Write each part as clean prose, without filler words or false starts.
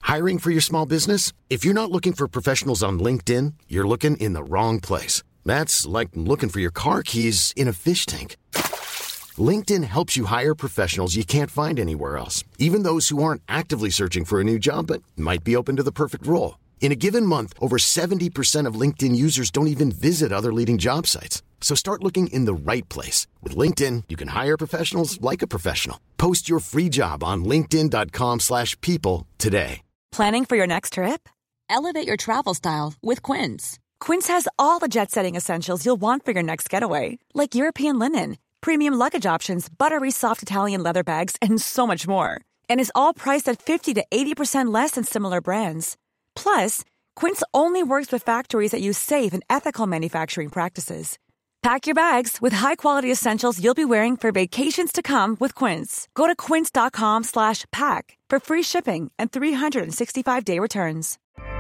Hiring for your small business? If you're not looking for professionals on LinkedIn, you're looking in the wrong place. That's like looking for your car keys in a fish tank. LinkedIn helps you hire professionals you can't find anywhere else, even those who aren't actively searching for a new job but might be open to the perfect role. In a given month, over 70% of LinkedIn users don't even visit other leading job sites. So start looking in the right place. With LinkedIn, you can hire professionals like a professional. Post your free job on linkedin.com/people today. Planning for your next trip? Elevate your travel style with Quince. Quince has all the jet-setting essentials you'll want for your next getaway, like European linen, premium luggage options, buttery soft Italian leather bags, and so much more. And is all priced at 50 to 80% less than similar brands. Plus, Quince only works with factories that use safe and ethical manufacturing practices. Pack your bags with high-quality essentials you'll be wearing for vacations to come with Quince. Go to quince.com/pack for free shipping and 365-day returns.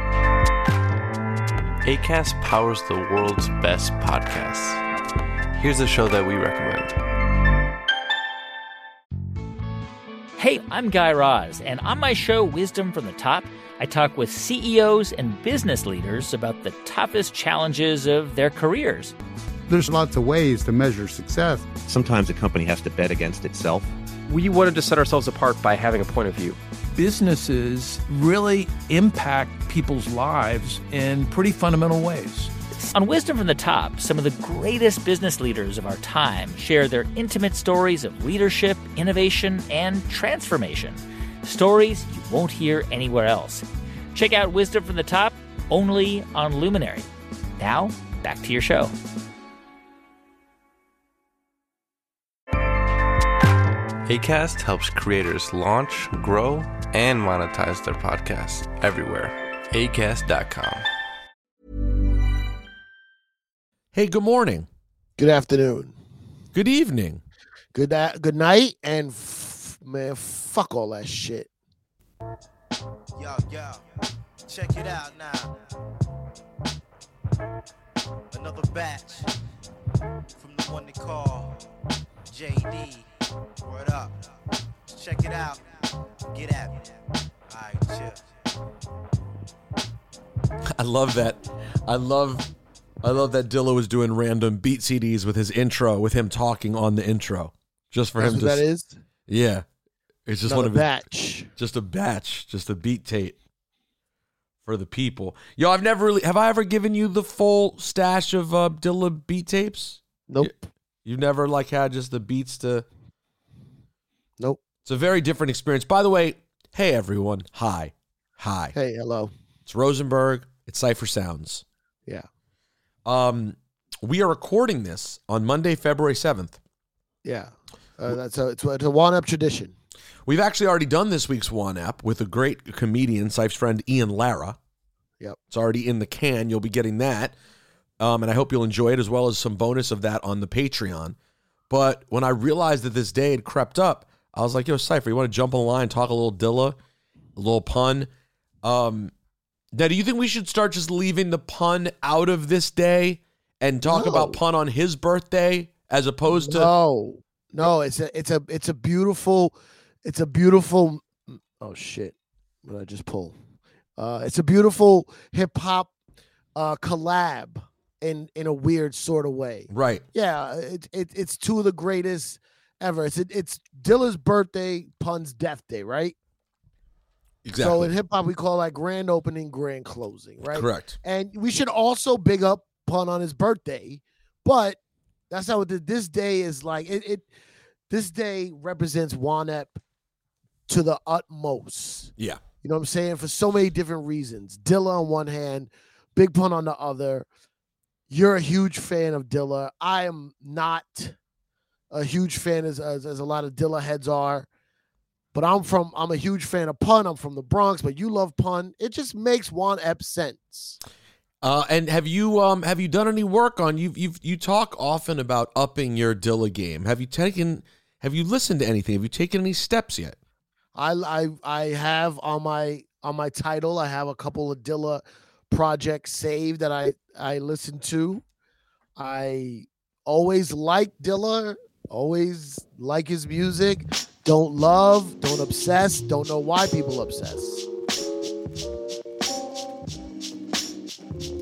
Acast powers the world's best podcasts. Here's a show that we recommend. Hey, I'm Guy Raz, and on my show, Wisdom from the Top, I talk with CEOs and business leaders about the toughest challenges of their careers. There's lots of ways to measure success. Sometimes a company has to bet against itself. We wanted to set ourselves apart by having a point of view. Businesses really impact people's lives in pretty fundamental ways. On Wisdom from the Top, some of the greatest business leaders of our time share their intimate stories of leadership, innovation, and transformation. Stories you won't hear anywhere else. Check out Wisdom from the Top, only on Luminary. Now, back to your show. Acast helps creators launch, grow, and monetize their podcasts everywhere. Acast.com. Hey, good morning. Good afternoon. Good evening. Good night, and man, fuck all that shit. Yo, check it out now. Another batch from the one they call JD. Word up. Check it out. Get at me. Alright, chill. I love that. I love that Dilla was doing random beat CDs with his intro, with him talking on the intro, just for That's him to. What that is. Yeah, it's just Another one of his, batch. just a batch, just a beat tape for the people. Yo, have I ever given you the full stash of Dilla beat tapes? Nope. You never had just the beats to. Nope. It's a very different experience. By the way, hey everyone, hi. Hey, hello. It's Rosenberg. It's Cypher Sounds. Yeah. We are recording this on Monday, February 7th. Yeah. It's a one-up tradition. We've actually already done this week's one-up with a great comedian, Cyph's friend Ian Lara. Yep. It's already in the can. You'll be getting that. And I hope you'll enjoy it, as well as some bonus of that on the Patreon. But when I realized that this day had crept up, I was like, yo, Cypher, you want to jump on the line, talk a little Dilla, a little pun? Now, do you think we should start just leaving the pun out of this day and talk about pun on his birthday as opposed to? No, it's a beautiful. Oh shit! What did I just pull? It's a beautiful hip hop collab in a weird sort of way. Right. Yeah. It's two of the greatest ever. It's Dilla's birthday, pun's death day, right? Exactly. So in hip hop, we call that grand opening, grand closing, right? Correct. And we should also big up pun on his birthday, but that's not what this day is like. This day represents Juanep to the utmost. Yeah. You know what I'm saying? For so many different reasons. Dilla on one hand, Big Pun on the other. You're a huge fan of Dilla. I am not a huge fan as a lot of Dilla heads are. But I'm a huge fan of pun. I'm from the Bronx, but you love pun. It just makes Juanep sense. And have you done any work on you talk often about upping your Dilla game? Have you listened to anything? Have you taken any steps yet? I have on my title, I have a couple of Dilla projects saved that I listen to. I always like Dilla, always like his music. Don't love, don't obsess, don't know why people obsess.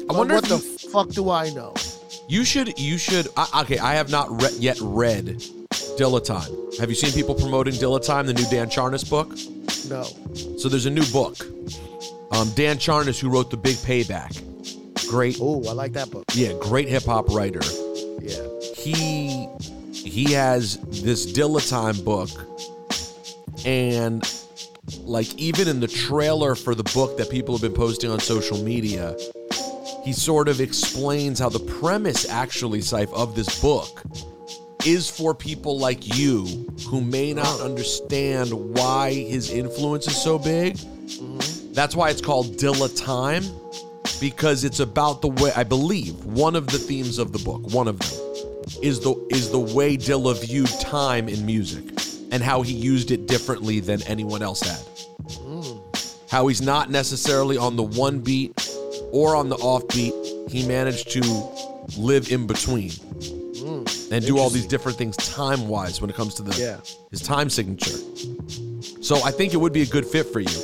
I wonder what if the fuck do I know? You should. Okay, I have not yet read Dilla Time. Have you seen people promoting Dilla Time, the new Dan Charnas book? No. So there's a new book. Dan Charnas, who wrote The Big Payback. Great. Oh, I like that book. Yeah, great hip hop writer. Yeah. He has this Dilla Time book, and like even in the trailer for the book that people have been posting on social media, he sort of explains how the premise actually, Syph, of this book is for people like you who may not understand why his influence is so big. Mm-hmm. That's why it's called Dilla Time, because it's about the way, I believe, one of the themes of the book, one of them, is the way Dilla viewed time in music and how he used it differently than anyone else had. How he's not necessarily on the one beat or on the off beat. He managed to live in between and do all these different things time-wise when it comes to his time signature. So I think it would be a good fit for you.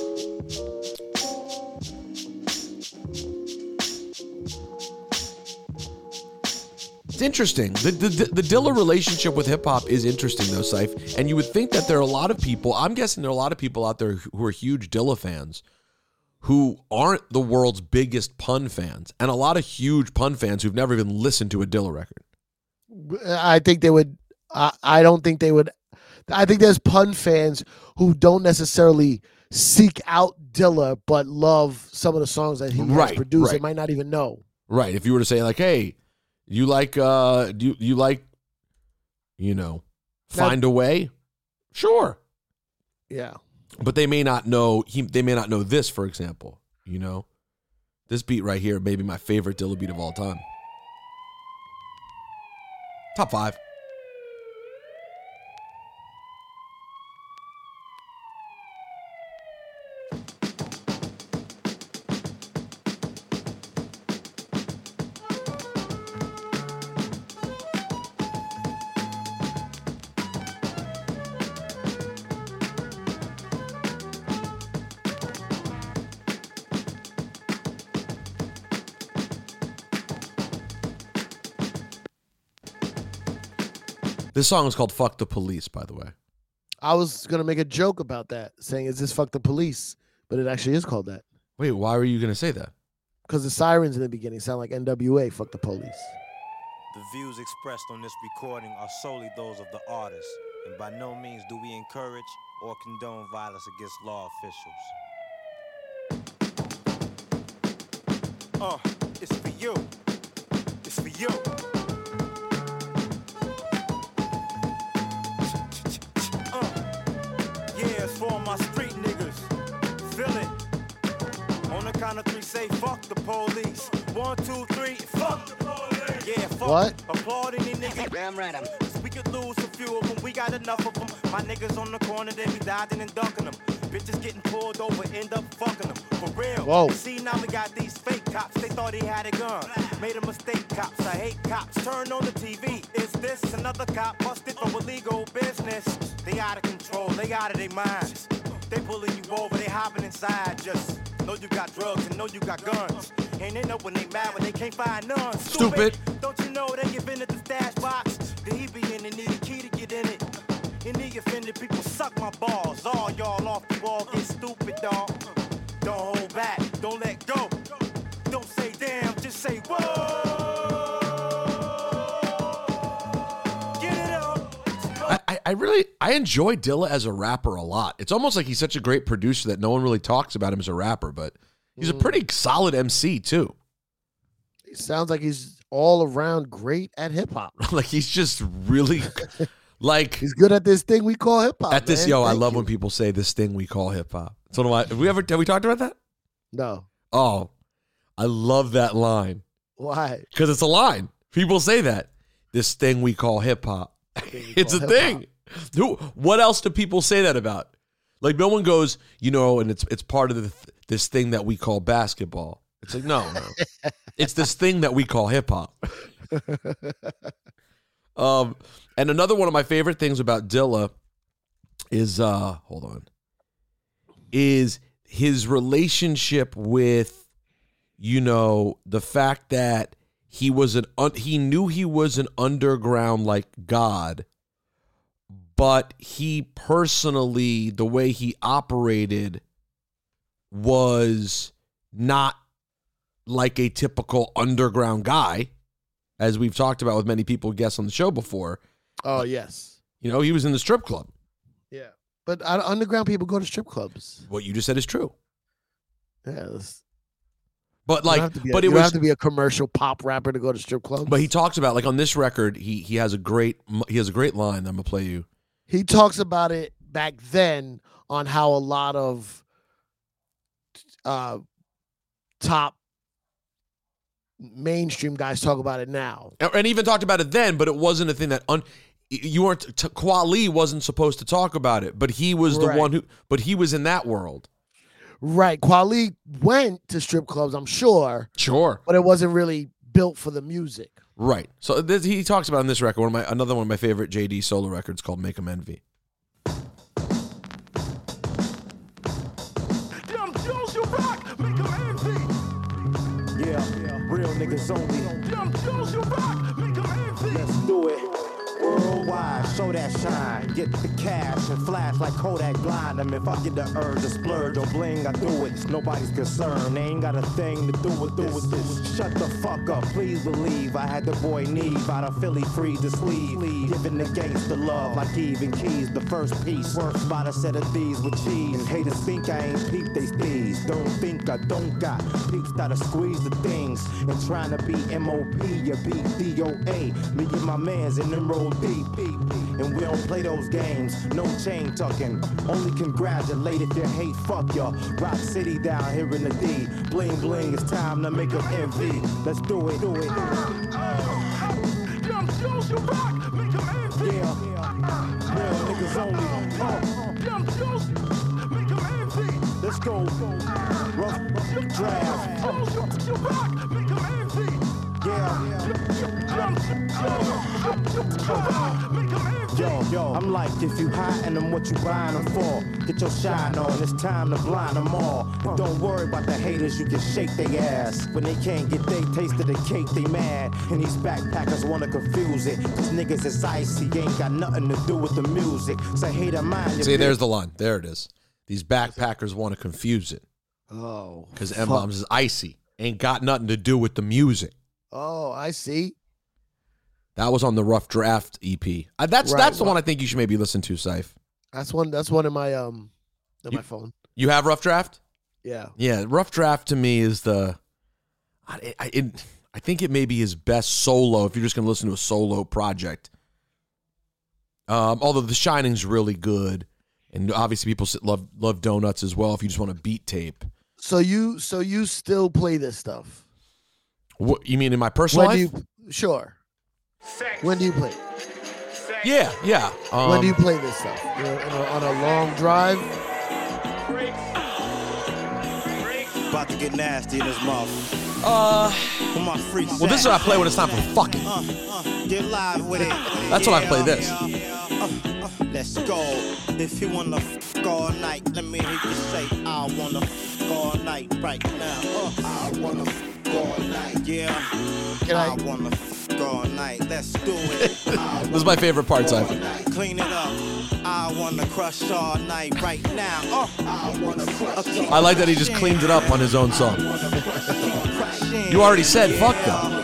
It's interesting. The Dilla relationship with hip-hop is interesting, though, Syph. And you would think that there are a lot of people, I'm guessing there are a lot of people out there who are huge Dilla fans who aren't the world's biggest pun fans, and a lot of huge pun fans who've never even listened to a Dilla record. I think they would. I don't think they would. I think there's pun fans who don't necessarily seek out Dilla, but love some of the songs that he has produced. They might not even know. Right. If you were to say like, "Hey, you like, you like, Find a Way," sure. Yeah. But they may not know. They may not know this, for example. This beat right here may be my favorite Dilla beat of all time. Top 5. This song is called Fuck the Police, by the way. I was going to make a joke about that, saying, is this Fuck the Police? But it actually is called that. Wait, why were you going to say that? Because the sirens in the beginning sound like NWA, Fuck the Police. The views expressed on this recording are solely those of the artist, and by no means do we encourage or condone violence against law officials. It's for you. It's for you. For my street niggas, feel it. On the count of 3, say fuck the police. 1, 2, 3, fuck the police. Yeah, fuck. What? Applauding these niggas. Damn right. We could lose a few of them. We got enough of them. My niggas on the corner, they be dodging and dunking them. Bitches getting pulled over, end up fucking them. For real. Whoa. See, now we got these fake cops. They thought he had a gun. Made a mistake, cops. I hate cops. Turn on the TV. Is this another cop busted for illegal business? They out of control. They out of their minds. They pulling you over. They hopping inside. Just know you got drugs and know you got guns. And they know when they mad when they can't find none. Stupid. Don't you know they give in at the stash box? The he be in and need a key to get in it. Any offended people suck my balls. All y'all off the wall get stupid, dog. Don't hold back. Don't let go. Don't say damn. Just say whoa. Get it up. I enjoy Dilla as a rapper a lot. It's almost like he's such a great producer that no one really talks about him as a rapper, but he's a pretty solid MC too. He sounds like he's all around great at hip hop. Like he's just really like he's good at this thing we call hip hop. At this, I love when people say this thing we call hip hop. So have we talked about that? No. Oh, I love that line. Why? Because it's a line. People say that. This thing we call hip hop. It's a thing. What else do people say that about? Like no one goes, and it's part of this thing that we call basketball. It's like no. It's this thing that we call hip hop. And another one of my favorite things about Dilla is his relationship with the fact that he knew he was an underground like god, but he personally, the way he operated was not like a typical underground guy, as we've talked about with many people guests on the show before. Oh, yes. He was in the strip club. Yeah. But underground people go to strip clubs. What you just said is true. Yeah. But you don't have to be a commercial pop rapper to go to strip clubs. But he talks about, like, on this record, he has a great line that I'm gonna play you. He talks about it back then on how a lot of top mainstream guys talk about it now, and even talked about it then. But it wasn't a thing that Kweli wasn't supposed to talk about it, but he was the one who. But he was in that world. Right. Kweli went to strip clubs, I'm sure. Sure. But it wasn't really built for the music. Right. So he talks about on this record, another one of my favorite JD solo records called Make 'Em Envy. Yeah, real niggas only. Let's do it. Worldwide, show that shine. Get the cash and flash like Kodak blind. If I get the urge to splurge or bling, I do it. It's nobody's concern. They ain't got a thing to do with this. Shut the fuck up, please believe. I had the boy Neve out of Philly, free to sleeve. Giving the gangsta love like Eve and Keys. The first piece, worked by a set of thieves with cheese. Haters think I ain't peep, they steez. Don't think I don't got peeps that'll squeeze the things. And trying to be MOP, you beat DOA. Me and my mans in them roll deep. And we don't play those games, no chain tucking. Only congratulate if you hate, fuck y'all. Rock City down here in the D. Bling bling, it's time to make them envy. Let's do it. Yeah, real niggas only. Let's go. Rough draft. Yo, I'm like, if you hiding them, what you buying them for? Get your shine on, it's time to blind them all. And don't worry about the haters, you can shake their ass. When they can't get their taste of the cake, they mad. And these backpackers wanna confuse it. Cause niggas is icy, ain't got nothing to do with the music. Say, hater mind. See, there's the line. There it is. These backpackers want to confuse it. Oh. Because M-Bombs is icy. Ain't got nothing to do with the music. Oh, I see. That was on the Rough Draft EP. That's the one I think you should maybe listen to, Syph. That's one in my my phone. You have Rough Draft? Yeah. Yeah, Rough Draft to me is I think it may be his best solo if you're just going to listen to a solo project. Although The Shining's really good, and obviously people love Donuts as well if you just want a beat tape. So you still play this stuff? What you mean in my personal life? Sure. When do you play it? Yeah. When do you play this stuff? On a long drive? About to get nasty in this mouth. My freak well, this is what I play when it's time for fucking. Get live with it. That's when I play this. Let's go. If you wanna fuck all night, let me hear you say, I wanna fuck all night right now. I wanna fuck all night. Yeah. I wanna fuck all night. Let's do it. This is my favorite part, Simon. Clean it up. I wanna crush all night right now. I wanna crush. I like that he just cleaned it up on his own song. You already said fuck them.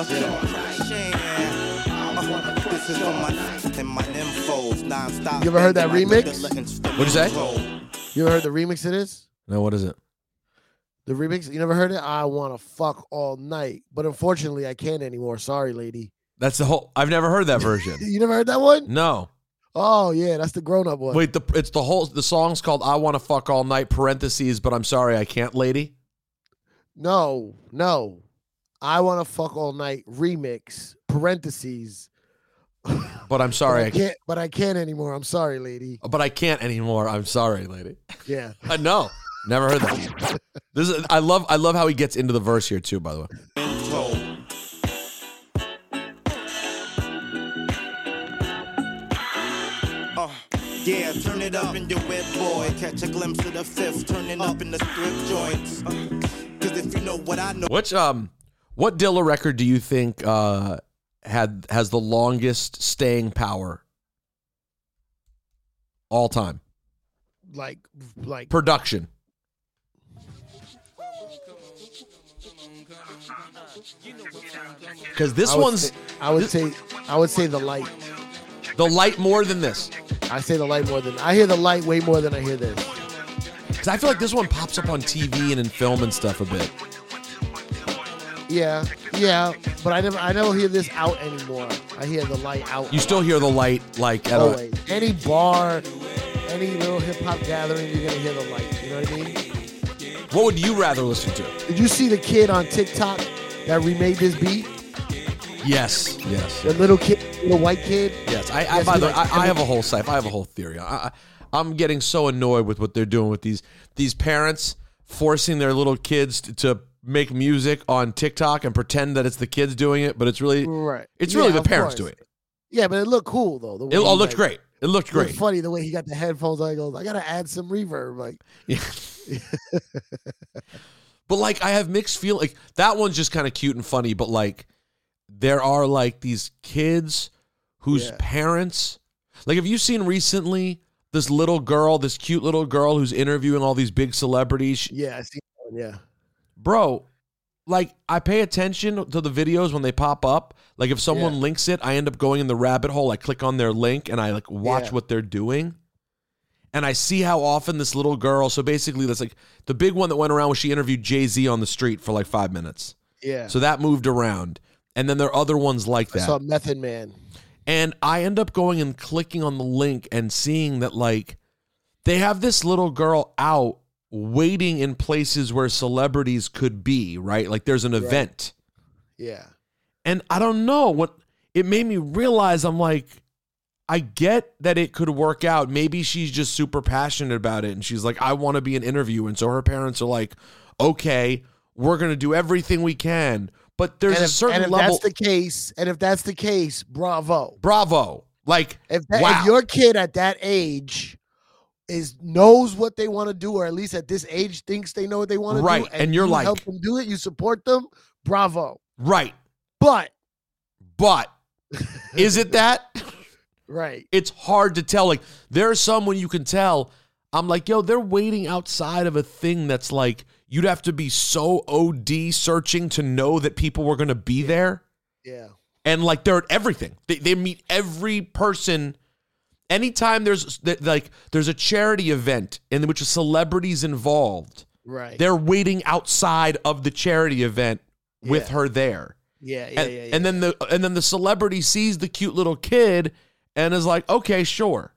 This is for my nymphos non-stop. You ever heard that remix? What'd you say? You ever heard the remix of this? No, what is it? The remix? You never heard it? I want to fuck all night. But unfortunately, I can't anymore. Sorry, lady. That's the whole... I've never heard that version. You never heard that one? No. Oh, yeah. That's the grown-up one. Wait, the song's called I Want to Fuck All Night, parentheses, but I'm sorry, I can't, lady? No. I want to fuck all night, remix, parentheses. But I'm sorry, I can't. But I can't anymore. I'm sorry, lady. But I can't anymore. I'm sorry, lady. Yeah. No, never heard that. I love how he gets into the verse here too. By the way. Yeah, turn it up in your whip, boy. Catch a glimpse of the fifth, turning up in the strip joints. Cause if you know what I What Dilla record do you think has the longest staying power all time? Like Production. Because this one's I would say The Light. The Light more than this. I say The Light more than I hear The Light way more than I hear this. Because I feel like this one pops up on TV and in film and stuff a bit. Yeah, but I never hear this out anymore. I hear The Light out. You still hear The Light like at always. Any bar, any little hip hop gathering, you're gonna hear The Light. You know what I mean? What would you rather listen to? Did you see the kid on TikTok that remade this beat? Yes. The little kid, the white kid. Yes, I have a whole I have a whole theory. I'm getting so annoyed with what they're doing with these parents forcing their little kids to make music on TikTok and pretend that it's the kids doing it, but it's really right. It's really the parents doing it. Yeah, but it looked cool though. It looked great. It looked great. Funny the way he got the headphones on. He goes, I gotta add some reverb. Like, yeah. But like, I have mixed feel. Like that one's just kind of cute and funny. But like, there are like these kids whose parents, like, have you seen recently this little girl, this cute little girl who's interviewing all these big celebrities? Yeah, I see that one, yeah. Bro, like, I pay attention to the videos when they pop up. Like, if someone links it, I end up going in the rabbit hole. I click on their link and I like watch what they're doing. And I see how often this little girl, so basically that's like the big one that went around was she interviewed Jay-Z on the street for like 5 minutes. Yeah. So that moved around. And then there are other ones like that. I saw Method Man. And I end up going and clicking on the link and seeing that like they have this little girl out waiting in places where celebrities could be, right? Like there's an event. Yeah. And I don't know what it made me realize. I'm like, I get that it could work out. Maybe she's just super passionate about it. And she's like, I want to be an interviewer. And so her parents are like, okay, we're going to do everything we can. But there's a certain level. If that's the case, bravo. Like, if your kid at that age knows what they want to do, or at least at this age thinks they know what they want to do, right? And you're like, help them do it, you support them, bravo. Right. But is it that? Right. It's hard to tell. Like, there are some when you can tell. I'm like, yo, they're waiting outside of a thing that's like, you'd have to be so OD searching to know that people were going to be there. Yeah. And like, they're at everything. They meet every person. Anytime there's a charity event in which a celebrity's involved, right? They're waiting outside of the charity event with her there. And then the celebrity sees the cute little kid and is like, okay, sure.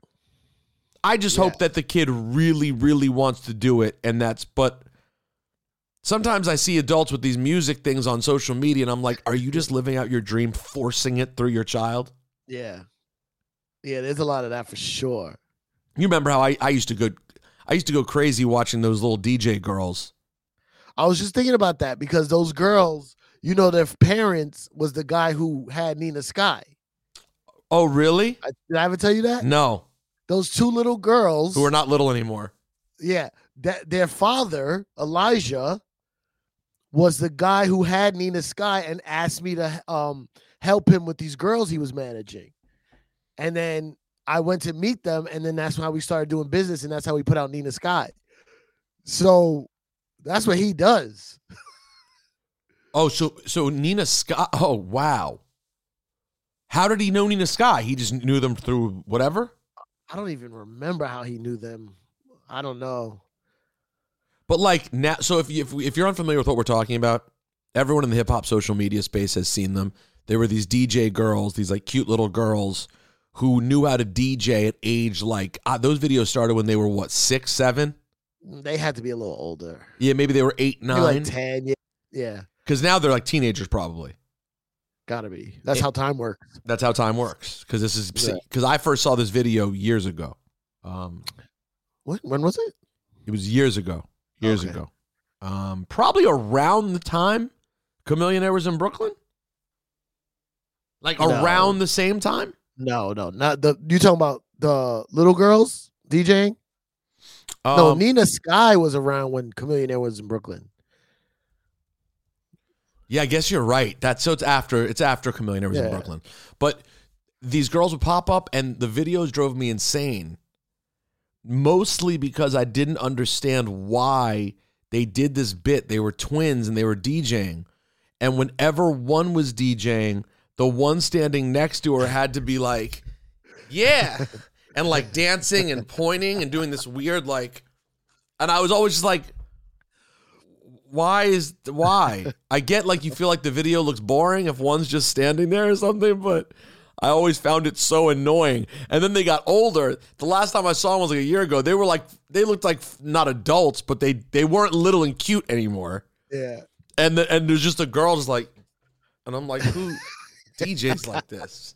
I just hope that the kid really, really wants to do it. But sometimes I see adults with these music things on social media and I'm like, are you just living out your dream, forcing it through your child? Yeah. Yeah, there's a lot of that for sure. You remember how I used to go crazy watching those little DJ girls. I was just thinking about that because those girls, you know, their parents was the guy who had Nina Sky. Oh, really? Did I ever tell you that? No. Those two little girls. Who are not little anymore. Yeah. Their father, Elijah, was the guy who had Nina Sky and asked me to help him with these girls he was managing. And then I went to meet them, and then that's how we started doing business, and that's how we put out Nina Sky. So that's what he does. Oh, so Nina Sky. Oh, wow. How did he know Nina Sky? He just knew them through whatever? I don't even remember how he knew them. I don't know. But like now, so if you're unfamiliar with what we're talking about, everyone in the hip hop social media space has seen them. They were these DJ girls, these like cute little girls who knew how to DJ at age like those videos started when they were what, 6, 7? They had to be a little older. Yeah, maybe they were 8, 9. Like 10, yeah. Because now they're like teenagers probably. Gotta be. That's how time works. That's how time works. Because I first saw this video years ago. What? When was it? It was years ago. Years ago. Probably around the time Chamillionaire was in Brooklyn. Like around the same time? No, not the. You talking about the little girls DJing? No, Nina Sky was around when Chamillionaire was in Brooklyn. Yeah, I guess you're right. It's after Chameleon was in Brooklyn. But these girls would pop up and the videos drove me insane. Mostly because I didn't understand why they did this bit. They were twins and they were DJing. And whenever one was DJing, the one standing next to her had to be like, yeah, and like dancing and pointing and doing this weird like, and I was always just like, why? I get like you feel like the video looks boring if one's just standing there or something, but I always found it so annoying. And then they got older. The last time I saw them was like a year ago. They looked like not adults, but they weren't little and cute anymore. Yeah. And there's just a girl just like, and I'm like, who DJs like this?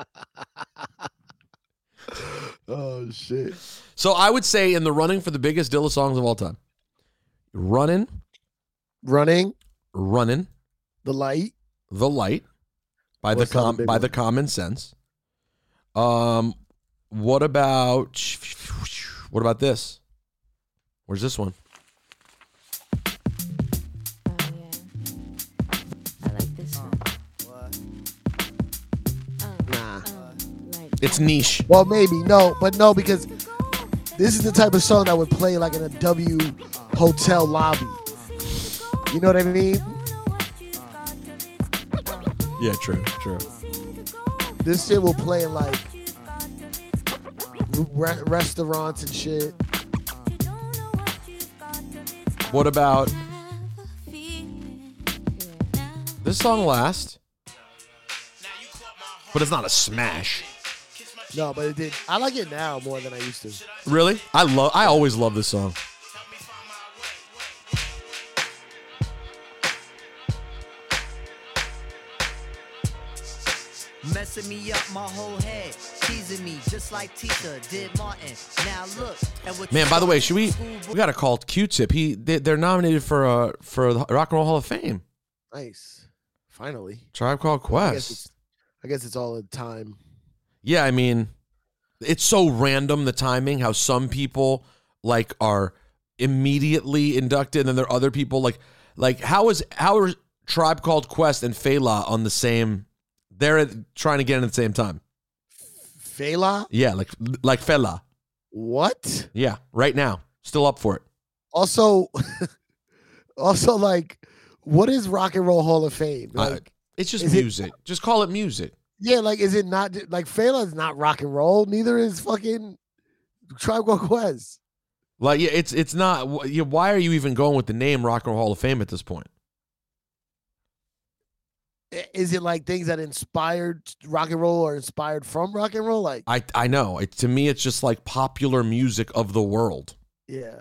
Oh shit. So I would say in the running for the biggest Dilla songs of all time, Running, The Light by What's by the Common Sense. What about this? Where's this one? It's niche. Well, maybe no, because this is the type of song that would play like in a W hotel lobby. You know what I mean? Yeah, true. This shit will play in like restaurants and shit. What about this song? Last, but it's not a smash. No, but it did. I like it now more than I used to. Really? I always love this song. Messing me up my whole head, teasing me just like Tisha did Martin. Now look at what. Man, by the way, should we got to call Q-Tip. They're nominated for the Rock and Roll Hall of Fame. Nice, finally. Tribe Called Quest. I guess it's all in time. Yeah, I mean, it's so random, the timing, how some people like are immediately inducted and then there are other people like how are Tribe Called Quest and Fela on the same, they're trying to get in at the same time. Fela? Yeah, like Fela. What? Yeah, right now. Still up for it. Also like, what is Rock and Roll Hall of Fame? Like, it's just music. Just call it music. Yeah, like, is it not, like, Fela is not rock and roll, neither is fucking Tribe Called Quest. Like, yeah, it's not, why are you even going with the name Rock and Roll Hall of Fame at this point? Is it like things that inspired rock and roll or inspired from rock and roll? Like, I know. To me, it's just like popular music of the world. Yeah.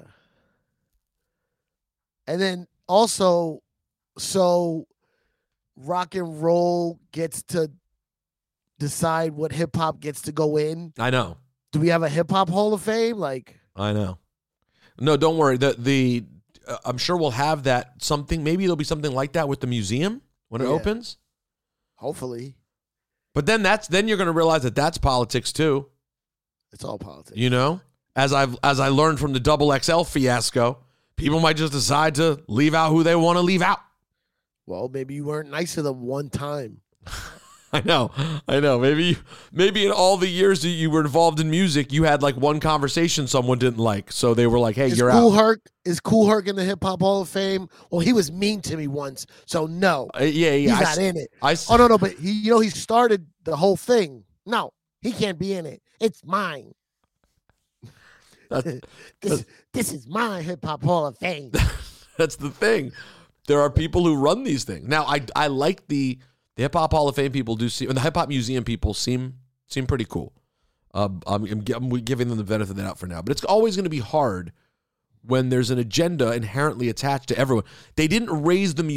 And then also, so rock and roll gets to decide what hip hop gets to go in. I know. Do we have a hip hop Hall of Fame? Like, I know. No, don't worry. The I'm sure we'll have that something. Maybe it'll be something like that with the museum when it opens. Hopefully. But then you're going to realize that that's politics too. It's all politics. You know, as I learned from the XXL fiasco, people might just decide to leave out who they want to leave out. Well, maybe you weren't nice to them one time. I know. Maybe in all the years that you were involved in music, you had like one conversation someone didn't like. So they were like, hey, you're out. Is Kool Herc in the Hip Hop Hall of Fame? Well, he was mean to me once. So no. He's not in it. No, but he started the whole thing. No, he can't be in it. It's mine. This is my Hip Hop Hall of Fame. That's the thing. There are people who run these things. Now, I like the Hip Hop Hall of Fame people do seem, and the Hip Hop Museum people seem pretty cool. I'm giving them the benefit of the doubt for now, but it's always going to be hard when there's an agenda inherently attached to everyone. They didn't raise the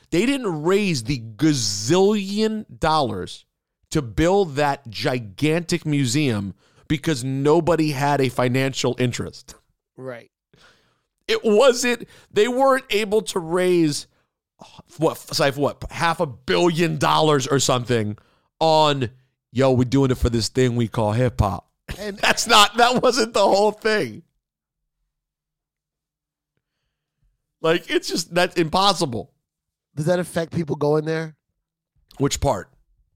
gazillion dollars to build that gigantic museum because nobody had a financial interest. Right. They weren't able to raise $500 million or something on, we're doing it for this thing we call hip hop. And that wasn't the whole thing. Like, it's just, that's impossible. Does that affect people going there? Which part?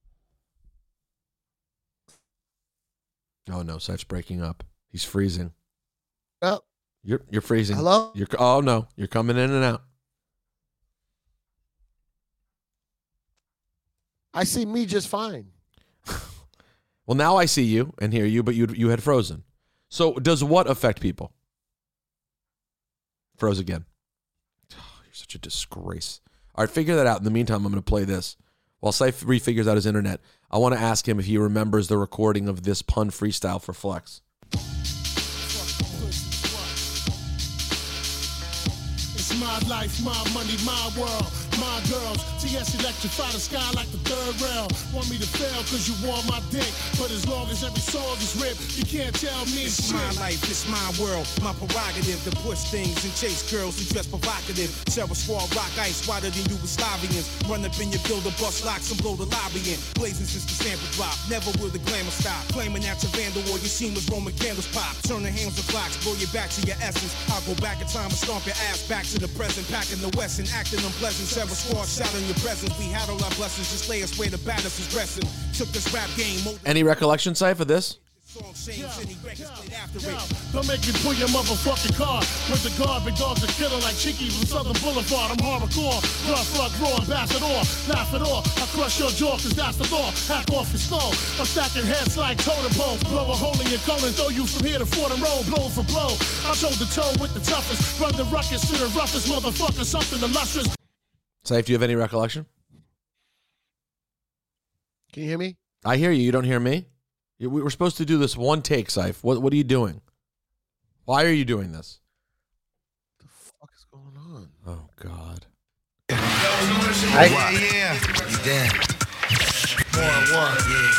Oh no, Sife's breaking up. He's freezing. Oh, you're freezing. Hello? Oh no, you're coming in and out. I see me just fine. Well, now I see you and hear you, but you had frozen. So does what affect people? Froze again. Oh, you're such a disgrace. All right, figure that out. In the meantime, I'm going to play this. While Syfe refigures out his internet, I want to ask him if he remembers the recording of this pun freestyle for Flex. It's my life, my money, my world, my girls. TS electrify the sky like the third rail. Want me to fail cause you want my dick, but as long as every song is ripped, you can't tell me it's shit. My life, it's my world, my prerogative to push things and chase girls who dress provocative. Sarah Swall, rock ice, wider than Yugoslavians. Run up in your builder, bust locks and blow the lobby in. Blazing since the sample drop, never will the glamour stop. Claiming that you're vandal or your seamless Roman candles pop. Turn the hands of clocks, blow you back to your essence. I'll go back in time and stomp your ass back to the present. Packing the West and acting unpleasant. Sarah Swall, shout on your presence. We had all our blessings, just lay us where the baddest is resting. Took this rap game. Any recollection, Syfe, of this? Don't make me pull your motherfucking car with the garbage dogs are killing like Cheeky from Southern Boulevard. I'm hardcore, blood fuck raw, ambassador. Laugh it off, I crush your jaw cause that's the law. Hack off your skull, I'm stacking heads like totem poles. Blow a hole in your colon, throw you from here to Fordham Road, blow for blow. I told the toe with the toughest, run the ruckus to the roughest motherfucker, something illustrious. Syfe, do you have any recollection? Can you hear me? I hear you. You don't hear me? We were supposed to do this one take, Syfe. What are you doing? Why are you doing this? What the fuck is going on? Oh, God. Yeah. You damn. One. Yeah.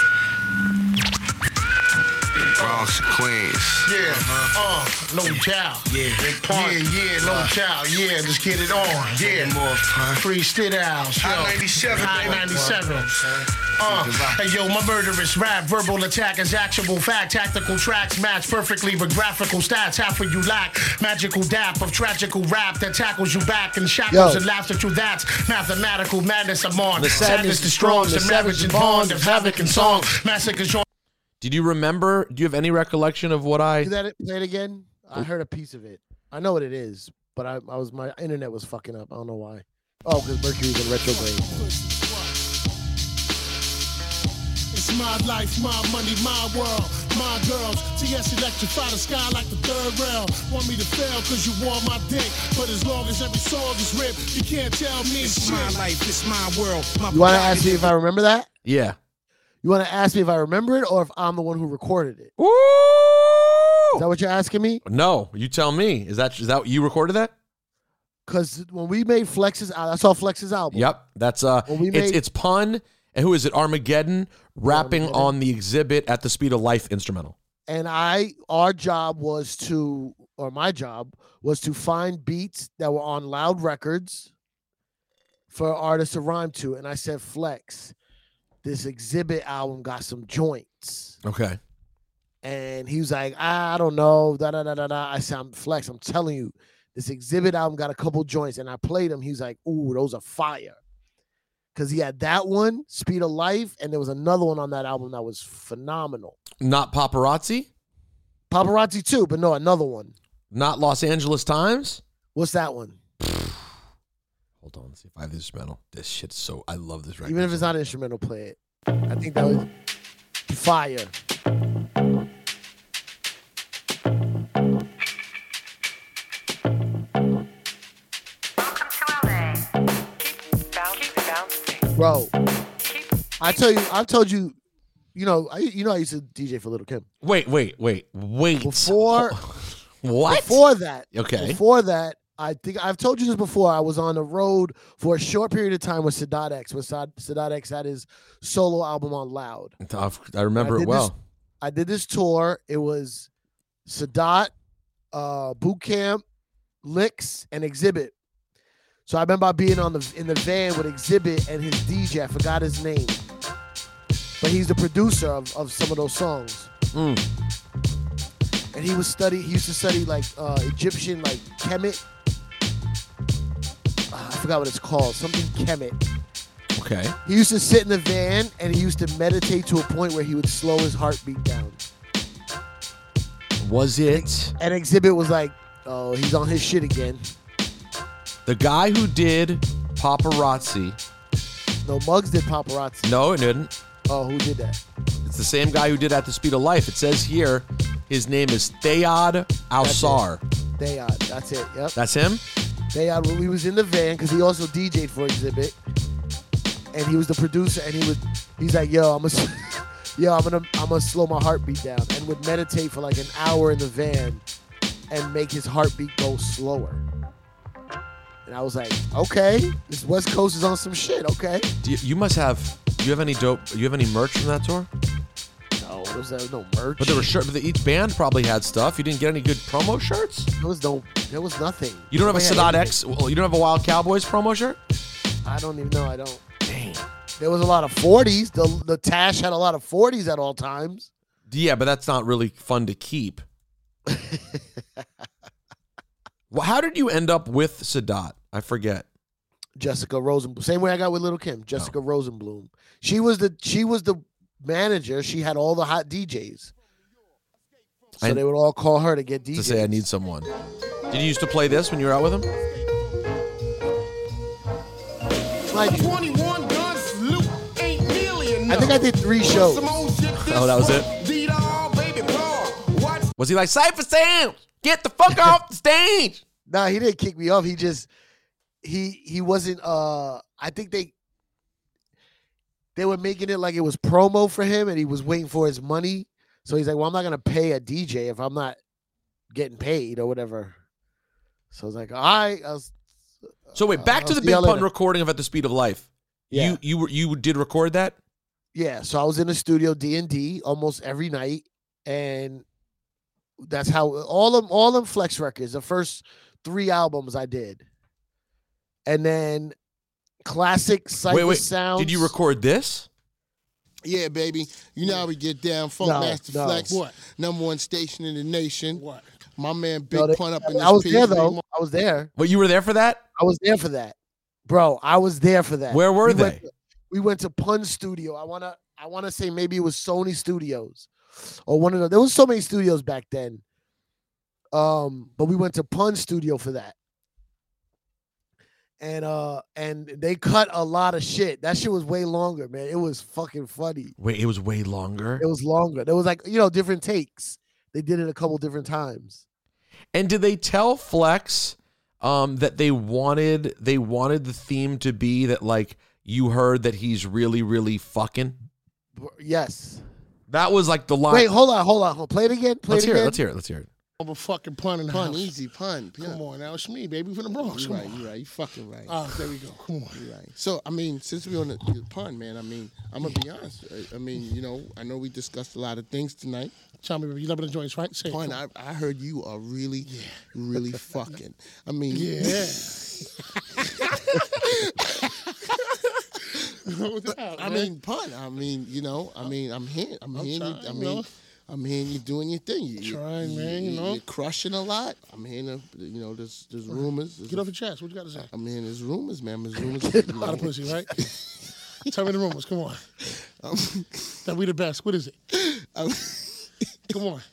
Bronx, Queens. Yeah, no doubt. Yeah. No doubt. Yeah, let's get it on. Yeah, free Stid House. High 97. High 97. Hey, yo, my murderous rap, verbal attack is actual fact. Tactical tracks match perfectly with graphical stats. Half of you lack magical dap of tragical rap that tackles you back and shackles and laughs at you. That's mathematical madness I'm on. The sadness, the strong, the savage and bond of havoc and song. Massacres. Did you remember? Do you have any recollection of what I? Play it again. I heard a piece of it. I know what it is, but my internet was fucking up. I don't know why. Oh, because Mercury's in retrograde. It's my life, my money, my world, my girls. TS electrify the sky like the third rail. Want me to fail cause you want my dick, but as long as every song is ripped, you can't tell me it's shit. My life, it's my world. You want to ask me if I remember that? Yeah. You want to ask me if I remember it or if I'm the one who recorded it? Woo! Is that what you're asking me? No, you tell me. Is that you recorded that? Because when we made Flex's album, I saw Flex's album. Yep, that's it's Pun and who is it? Armageddon rapping on the Exhibit at the Speed of Life instrumental. And my job was to find beats that were on Loud Records for artists to rhyme to, and I said, Flex, this Exhibit album got some joints. Okay. And he was like, I don't know. I said, Flex, I'm telling you, this Exhibit album got a couple joints. And I played them. He was like, ooh, those are fire. Because he had that one, Speed of Life, and there was another one on that album that was phenomenal. Not Paparazzi? Paparazzi too, but no, another one. Not Los Angeles Times? What's that one? Hold on, let's see if I have the instrumental. This shit's so, I love this record. Even if it's not instrumental, play it. I think that was fire. Bro, I've told you, I used to DJ for Little Kim. Wait. Before what? Before that. Okay. Before that, I think I've told you this before. I was on the road for a short period of time with Sadat X. When Sadat X had his solo album on Loud. I remember it well. I did this tour. It was Sadat, Boot Camp, Licks, and Exhibit. So I remember being in the van with Exhibit and his DJ. I forgot his name, but he's the producer of some of those songs. And he used to study like Egyptian like Kemet. I forgot what it's called. Something Kemet. Okay. He used to sit in the van and he used to meditate to a point where he would slow his heartbeat down. Was it? And Exhibit was like, oh, he's on his shit again. The guy who did Paparazzi. No, Muggs did Paparazzi. No, it didn't. Oh, who did that? It's the same guy who did At the Speed of Life. It says here his name is Thayad Alsar. Thayad, that's it. Yep. That's him? Thayad, he was in the van because he also DJ'd for Exhibit. And he was the producer, and he's like, yo, I'm gonna slow my heartbeat down, and would meditate for like an hour in the van and make his heartbeat go slower. And I was like, okay, this West Coast is on some shit. Okay. Do you have any merch from that tour? No, there was no merch. But there were shirts. But each band probably had stuff. You didn't get any good promo shirts? There was nothing. You don't have a Sadat X? You don't have a Wild Cowboys promo shirt? I don't even know. I don't. Damn. There was a lot of 40s. The Tash had a lot of 40s at all times. Yeah, but that's not really fun to keep. Well, how did you end up with Sadat? I forget. Jessica Rosenblum. Same way I got with Little Kim. Jessica Rosenblum. She was the manager. She had all the hot DJs. So they would all call her to get DJs. To say I need someone. Did you used to play this when you were out with him? 21 guns, loot ain't nearly enough. I think I did 3 shows. Oh, that was it? Was he like, Cypher Sam, get the fuck off the stage? Nah, he didn't kick me off. He just, he wasn't, I think they were making it like it was promo for him and he was waiting for his money. So he's like, well, I'm not going to pay a DJ if I'm not getting paid or whatever. So I was like, all right. So wait, back to the Big Pun recording of At the Speed of Life. Yeah. You did record that? Yeah. So I was in the studio D&D almost every night, and that's how all them Flex records, the first 3 albums I did, and then classic Cypher Sounds. Did you record this? Yeah, baby. You know how we get down. Funkmaster Flex, what? #1 station in the nation. What? My man Big Pun up in this I was there, though. I was there. Well, you were there for that? I was there for that. Bro, I was there for that. Where were they? We went to Pun Studio. I wanna say maybe it was Sony Studios or one of those. There was so many studios back then. But we went to Pun Studio for that. And they cut a lot of shit. That shit was way longer, man. It was fucking funny. Wait, it was way longer? It was longer. There was like, different takes. They did it a couple different times. And did they tell Flex that they wanted the theme to be that, like, you heard that he's really, really fucking? Yes. That was like the line. Wait, hold on. Play it again. Let's hear I'm it. a fucking pun in the house. Easy pun. Come on, now it's me, baby, from the Bronx. You're right. You fucking right. There we go. Come on. You're right. So, I mean, since we're on the pun, man, I mean, I'm going to be honest. I mean, I know we discussed a lot of things tonight. Tell me, you love the joints, right? Say pun, I heard you are really, really fucking. I mean, yeah. I mean, pun. I mean, I'm hearing you doing your thing. Trying, man, You're crushing a lot. I'm hearing, there's rumors. Get off your chest. What you got to say? I'm hearing there's rumors, man. There's rumors. A lot of pussy, right? Tell me the rumors. Come on. That we the best. What is it? Come on.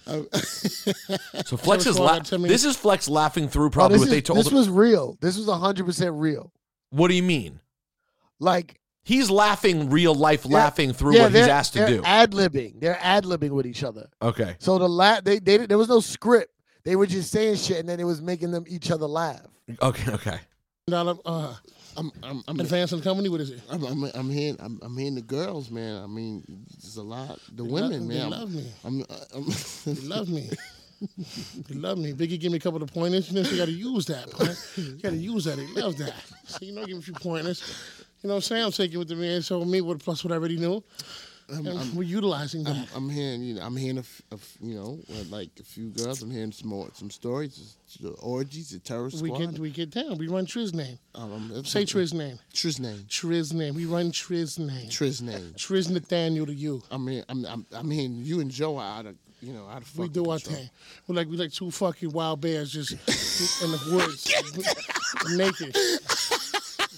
So Flex is this is Flex laughing through probably what they told him. This was real. This was 100% real. What do you mean? Like, he's laughing real life, laughing through what he's asked to do. They're ad-libbing with each other. Okay. So they there was no script. They were just saying shit, and then it was making them each other laugh. Okay. Now, I'm advancing the company. What is it? I'm hearing the girls, man. I mean, there's a lot. The women, man. They love me. They love me. They love me. Biggie give me a couple of pointers. You got to use that, man. You got to use that. They love that. So, give me a few pointers. You know what I'm saying? I'm taking what the man told me, plus what I already knew. We're utilizing that. I'm hearing, like a few girls. I'm hearing some stories, the orgies, the terror squad. We get down. We run Triz name. Say Triz name. Triz name. Triz name. We run Triz name. Triz name. Triz Nathaniel to you. I'm hearing you and Joe are out of we do our thing. We like 2 fucking wild bears just in the woods, naked.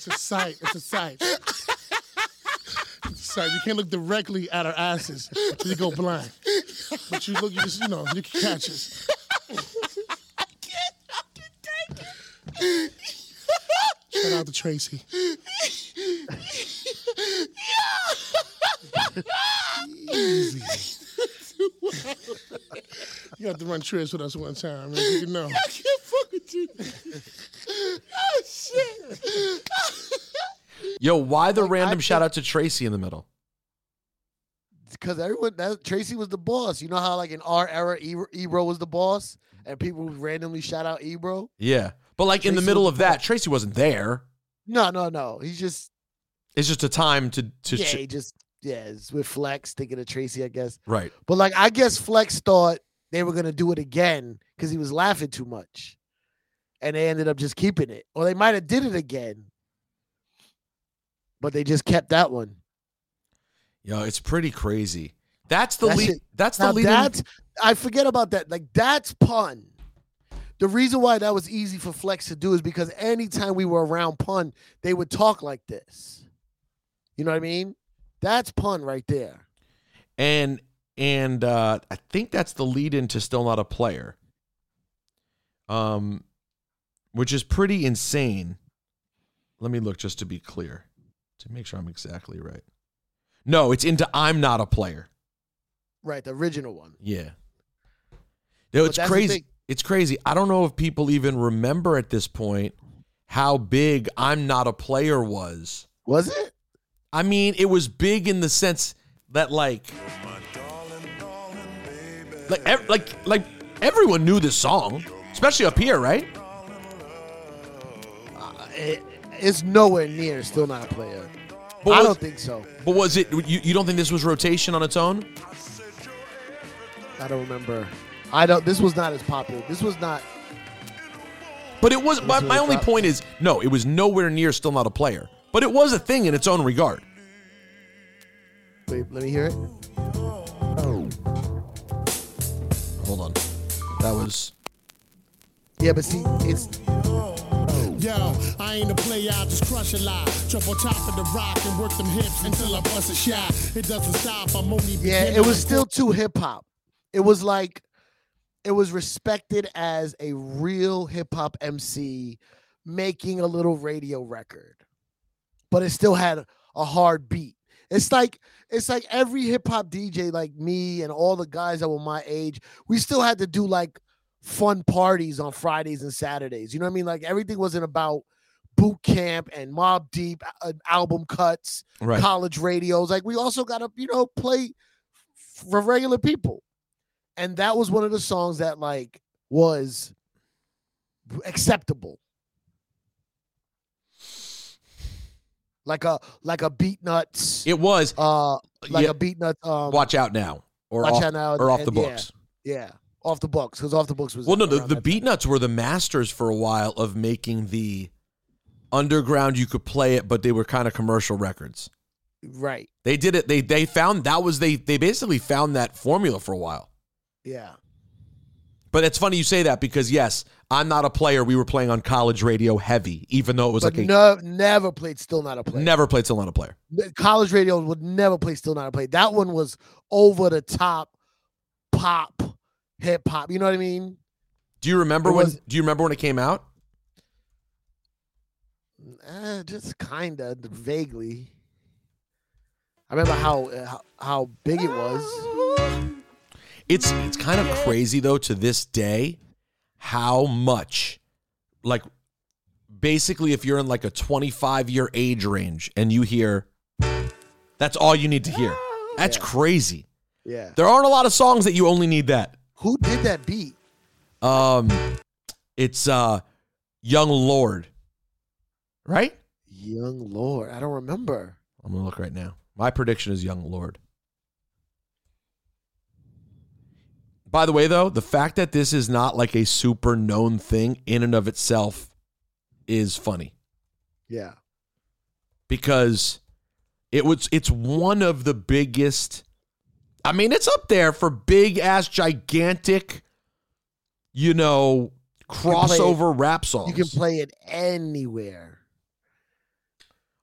It's a sight. It's a sight. It's a sight. You can't look directly at our asses because you go blind. But you look, you can catch us. I can take it. Shout out to Tracy. Easy. You have to run Trish with us one time, man. You know. I can't fuck with you. Oh, shit. Yo, why the random shout out to Tracy in the middle? Because Tracy was the boss. You know how like in our era, Ebro was the boss, and people would randomly shout out Ebro. Yeah, but like in the middle of that, Tracy wasn't there. No. It's just a time to. It's with Flex thinking of Tracy, I guess. Right. But like I guess Flex thought they were gonna do it again because he was laughing too much, and they ended up just keeping it, or they might have did it again, but they just kept that one. Yo, it's pretty crazy. That's the lead. That's the lead. I forget about that. Like that's pun. The reason why that was easy for Flex to do is because anytime we were around pun, they would talk like this. You know what I mean? That's pun right there. And I think that's the lead into Still Not a Player. Which is pretty insane. Let me look just to be clear, to make sure I'm exactly right. No, it's into I'm Not a Player. Right, the original one. Yeah. No, it's crazy. It's crazy. I don't know if people even remember at this point how big I'm Not a Player was. Was it? I mean, it was big in the sense that like everyone knew this song, especially up here, right? It's nowhere near Still Not a Player. I don't think so. But was it? You don't think this was rotation on its own? I don't remember. This was not as popular. This was not. But it was. My only point is, no, it was nowhere near Still Not a Player. But it was a thing in its own regard. Wait, let me hear it. Hold on. That was. Yeah, but see, it's. Yo, I ain't a player, I just crush a lot. Jump on top of the rock and work them hips until I bust a shot. It doesn't stop, I'm only beginning. Yeah, it was still too hip hop. It was like, it was respected as a real hip hop MC making a little radio record. But it still had a hard beat. It's like every hip hop DJ like me and all the guys that were my age, we still had to do like fun parties on Fridays and Saturdays. You know what I mean? Like everything wasn't about boot camp and Mobb Deep album cuts, right. College radios. Like we also got to, play for regular people. And that was one of the songs that like was acceptable. Like a Beat Nuts. It was a Beat Nuts. Watch Out Now or Watch off, Out Now or Off the Books. Yeah, Off the Books, because Off the Books was. Well, no, the Beat Nuts were the masters for a while of making the underground. You could play it, but they were kind of commercial records. Right. They did it. They found that was they basically found that formula for a while. Yeah. But it's funny you say that because yes, I'm Not a Player. We were playing on college radio heavy, even though it was never played Still Not a Player. Never played Still Not a Player. College radio would never play Still Not a Player. That one was over the top pop, hip hop. You know what I mean? Do you remember when it came out? Just kind of vaguely. I remember how big it was. It's kind of crazy though to this day how much, like, basically if you're in like a 25-year age range and you hear, that's all you need to hear. That's crazy. Yeah. There aren't a lot of songs that you only need that. Who did that beat? It's Young Lord. Right? Young Lord. I don't remember. I'm going to look right now. My prediction is Young Lord. By the way, though, the fact that this is not like a super known thing in and of itself is funny. Yeah. Because it's one of the biggest, I mean, it's up there for big ass gigantic, crossover rap songs. You can play it anywhere.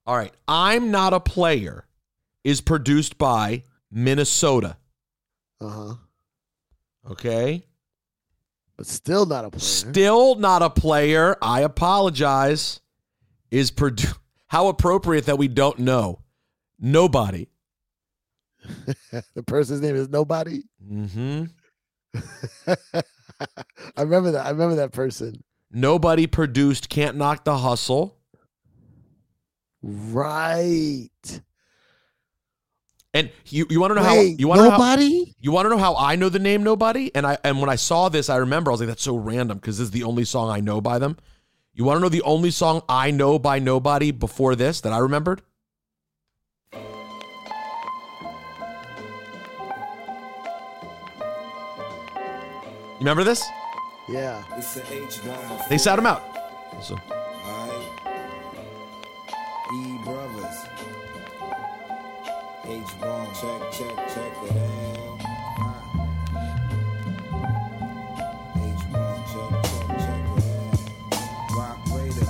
All right. I'm Not a Player is produced by Minnesota. Uh-huh. Okay. But still not a player. Still not a player. I apologize. Is how appropriate that we don't know. Nobody. The person's name is Nobody? Mm-hmm. I remember that. I remember that person. Nobody produced Can't Knock the Hustle. Right. And you want to know Wait, how you want to know Nobody? you want to know how I know the name Nobody? And when I saw this, I remember I was like, that's so random because this is the only song I know by them. You want to know the only song I know by Nobody before this that I remembered? You remember this? Yeah. They shout him out. So. E Brothers. H-Bone. Check it out. H-Bone. Check it out. Rock Raider.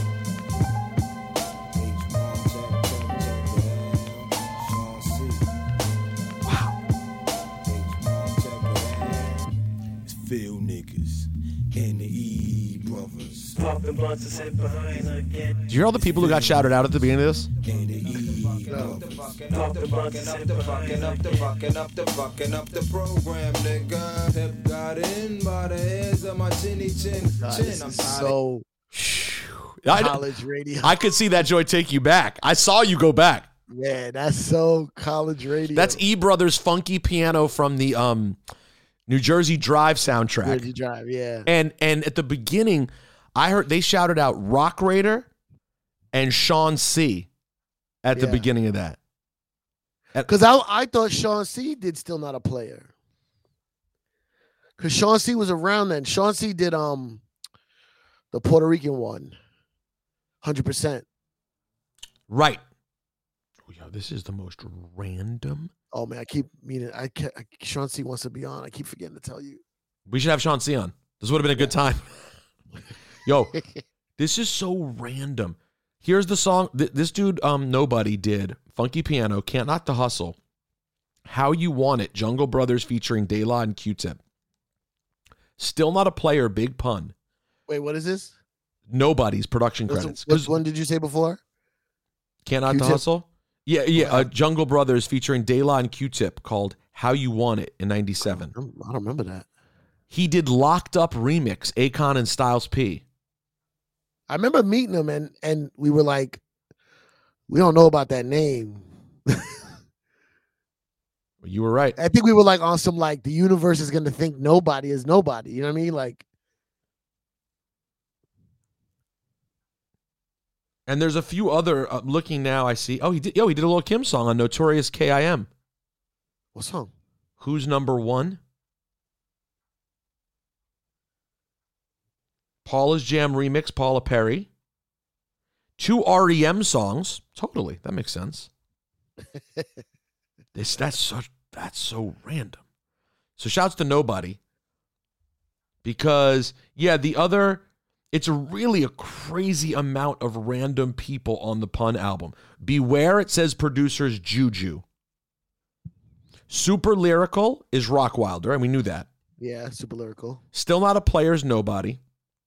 H-Bone. Check it out. Sean C. Wow. H-Bone. Check it out. It's Phil niggas and the E Brothers. Do you hear all the people who got shouted out at the beginning of this? Up the program, nigga. Hip got in by the hairs of my chinny chin. This is so college radio. I could see that joy take you back. I saw you go back. Yeah, that's so college radio. That's E Brothers' Funky Piano from the New Jersey Drive soundtrack. Jersey Drive, yeah. And at the beginning, I heard they shouted out Rock Raider and Sean C at the beginning of that. Because I thought Sean C did Still Not a Player. Because Sean C was around then. Sean C did the Puerto Rican one. 100%. Right. Oh, yeah, this is the most random. Oh man, I keep meaning Sean C wants to be on. I keep forgetting to tell you. We should have Sean C on. This would have been a good time. Yo, this is so random. Here's the song. This dude, Nobody, did Funky Piano, Can't Knock the Hustle, How You Want It, Jungle Brothers featuring De La and Q-Tip. Still Not a Player, Big Pun. Wait, what is this? Nobody's production credits. Which one did you say before? Can't Knock the Hustle? Yeah. Jungle Brothers featuring De La and Q-Tip called How You Want It in 97. I don't remember that. He did Locked Up Remix, Akon and Styles P. I remember meeting him and we were like, we don't know about that name. You were right. I think we were like on some like the universe is gonna think Nobody is nobody. You know what I mean? Like, and there's a few other looking now. I see. Oh, he did a Lil' Kim song on Notorious K.I.M. What song? Who's Number One? Paula's Jam remix, Paula Perry. 2 REM songs. Totally. That makes sense. That's so random. So shouts to Nobody. Because, it's really a crazy amount of random people on the Pun album. Beware, it says producers Juju. Super Lyrical is Rockwilder, and we knew that. Yeah, Super Lyrical. Still Not a Player's Nobody.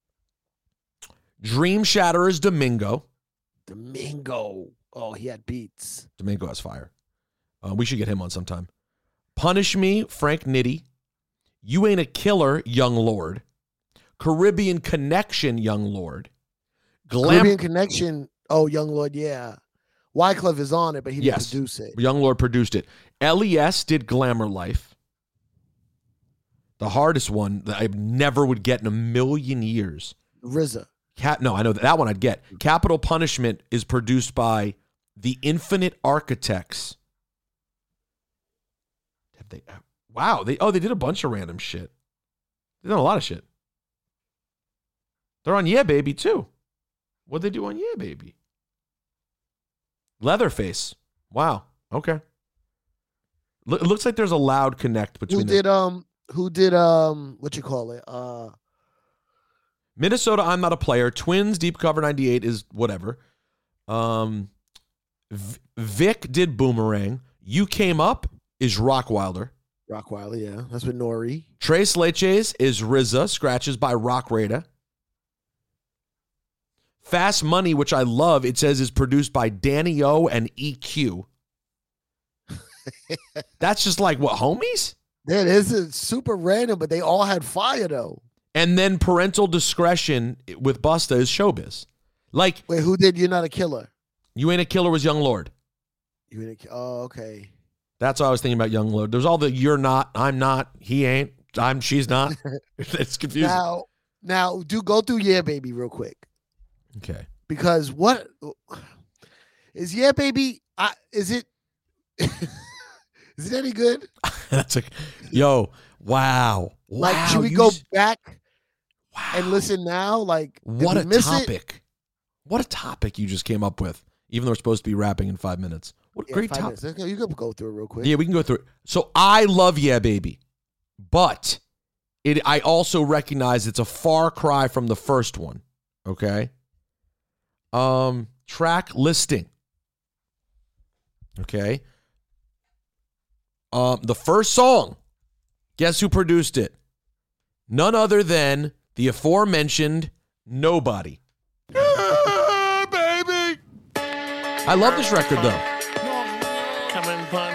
Dream Shatter is Domingo. Domingo. Oh, he had beats. Domingo has fire. We should get him on sometime. Punish Me, Frank Nitti. You Ain't a Killer, Young Lord. Caribbean Connection, Young Lord. Caribbean Connection, Young Lord, yeah. Wyclef is on it, but he didn't produce it. Young Lord produced it. LES did Glamour Life. The hardest one that I never would get in a million years. RZA. No, I know that one I'd get. Capital Punishment is produced by the Infinite Architects. They did a bunch of random shit. They did a lot of shit. They're on Yeah Baby too. What'd they do on Yeah Baby? Leatherface. Wow. Okay. It looks like there's a loud connect between Who did what you call it? Minnesota, I'm Not a Player. Twins, Deep Cover 98 is whatever. Vic did Boomerang. You Came Up is Rockwilder. Rockwilder, yeah. That's with Nori. Tres Leches is RZA, Scratches by Rock Raider. Fast Money, which I love, it says is produced by Danny O and EQ. That's just like, what, homies? That is super random, but they all had fire, though. And then Parental Discretion with Busta is Showbiz. Like, wait, who did You're Not a Killer? You Ain't a Killer was Young Lord. Oh, okay. That's what I was thinking about, Young Lord. There's all the you're not, I'm not, he ain't, she's not. It's confusing. Now, go through Yeah Baby real quick. Okay. Because what is Yeah Baby? Is it any good? That's like, yo, wow. Like, wow, should we go back and listen now? Like, what a topic. What a topic you just came up with, even though we're supposed to be rapping in 5 minutes. What a great topic. You can go through it real quick. Yeah, we can go through it. So I love Yeah Baby, but I also recognize it's a far cry from the first one. Okay. Track listing. Okay. The first song, guess who produced it? None other than the aforementioned Nobody. Yeah, baby. I love this record, though. Come in, pun.